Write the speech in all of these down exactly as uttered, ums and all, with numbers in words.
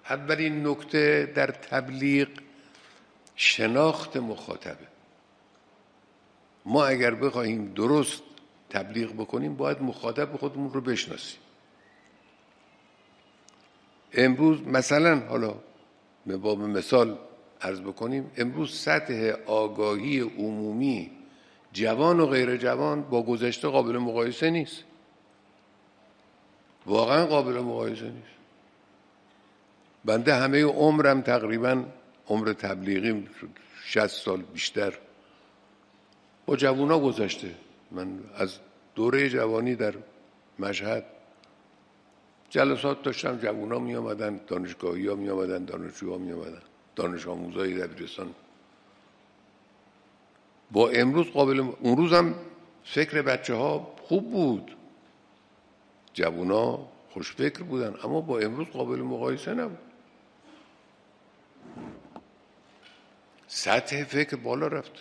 اولین نکته در تبلیغ شناخت مخاطبه. ما اگر بخواهیم درست تبلیغ بکنیم باید مخاطب خودمون رو بشناسیم. امروز مثلا حالا به باب مثال عرض بکنیم، امروز سطح آگاهی عمومی جوان و غیر جوان با گذشته قابل مقایسه نیست. واقعا قابل مقایسه نیست. بنده همه عمرم تقریبا عمر تبلیغیم شصت سال بیشتر با جوونا گذشته. من از دوره جوانی در مشهد جلسات داشتم، جوونا می آمدن، دانشگاهی ها می آمدن، دانشجوها می آمدن، دانش آموزای دبیرستان. با امروز قابل م... اون روز هم فکر بچه ها خوب بود، جوونا خوش فکر بودن، اما با امروز قابل مقایسه نبود. سطح فکر بالا رفت.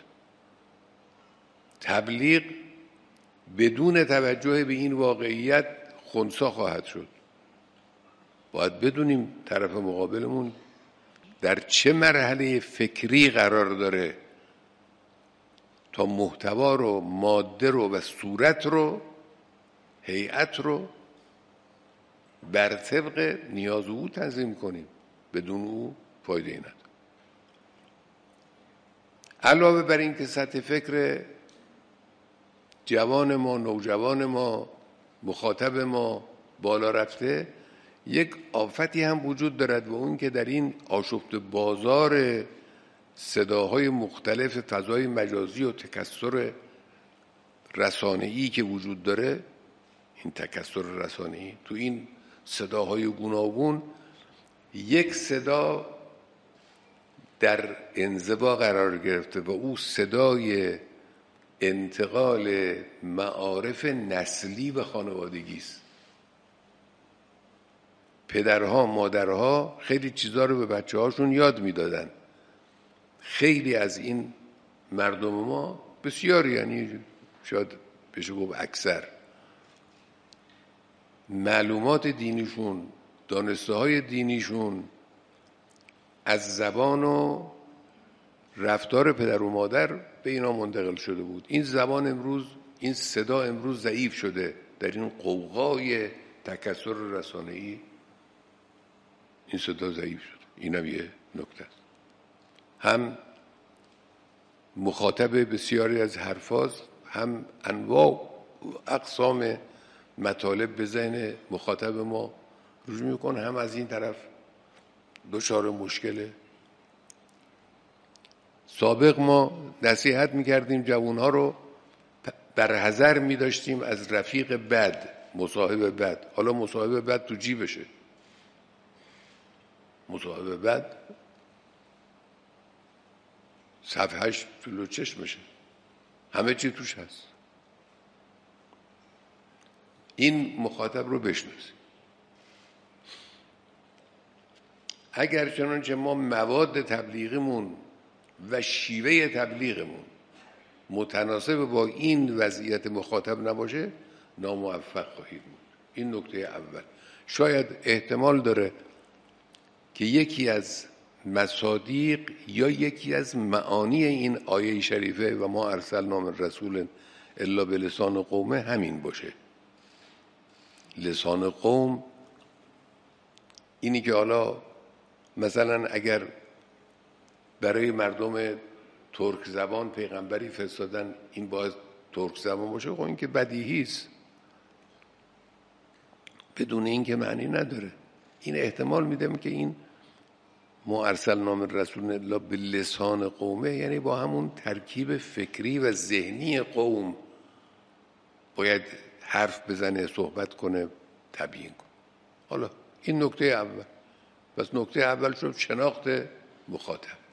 تبلیغ بدون توجه به این واقعیت خنثی خواهد شد. باید بدونیم طرف مقابلمون در چه مرحله فکری قرار داره تا محتوا رو، ماده رو و صورت رو، هیئت رو بر طبق نیاز او تنظیم کنیم. بدون او فایده ای نداره. علاوه بر این که سطح فکر جوان ما، نوجوان ما، مخاطب ما بالا رفته، یک آفتی هم وجود دارد و اون که در این آشفته بازار صداهای مختلف، فضای مجازی و تکثر رسانه‌ای که وجود داره، این تکثر رسانه‌ای تو این صداهای گوناگون، یک صدا در انزوا قرار گرفته و او صدای انتقال معارف نسلی و خانوادگی است. پدرها، مادرها خیلی چیزا رو به بچه هاشون یاد میدادن. خیلی از این مردم ما، بسیاری، یعنی شاید بشه گفت اکثر، معلومات دینیشون، دانسته های دینیشون از زبان و رفتار پدر و مادر به اینا منتقل شده بود. این زبان امروز، این صدا امروز ضعیف شده در این قوقای تکثر رسانه‌ای. این صدا ضعیف شده. اینم یه نکته است. هم مخاطب بسیاری از حرفاست، هم انواع اقسام مطالب به ذهن مخاطب ما رجوع میکنه، هم از این طرف دچار مشکله. سابق ما نصیحت میکردیم جوانها رو، برحذر میداشتیم از رفیق بد، مصاحب بد. حالا مصاحب بد تو جیبشه. مصاحب بد صفحهش جلو چشمشه، همه چی توش هست. این مخاطب رو بشناسیم. اگر چنانچه ما مواد تبلیغمون و شیوه تبلیغمون متناسب با این وضعیت مخاطب نباشه، ناموفق خواهید بود. این نکته اول. شاید احتمال داره که یکی از مصادیق یا یکی از معانی این آیه شریفه و ما ارسلنا من رسول الا بلسان قومه همین باشه. لسان قوم اینی که حالا مثلا اگر برای مردم ترک زبان پیغمبری فرستادن این باید ترک زبان باشه، خب این که بدیهی است، بدون این که معنی نداره. این احتمال میدم که این ما ارسلنا من رسول الا بلسان قومه، یعنی با همون ترکیب فکری و ذهنی قوم باید حرف بزنه، صحبت کنه، تبیین کنه. حالا این نکته اول. بس نکته اول شد شناخت مخاطب.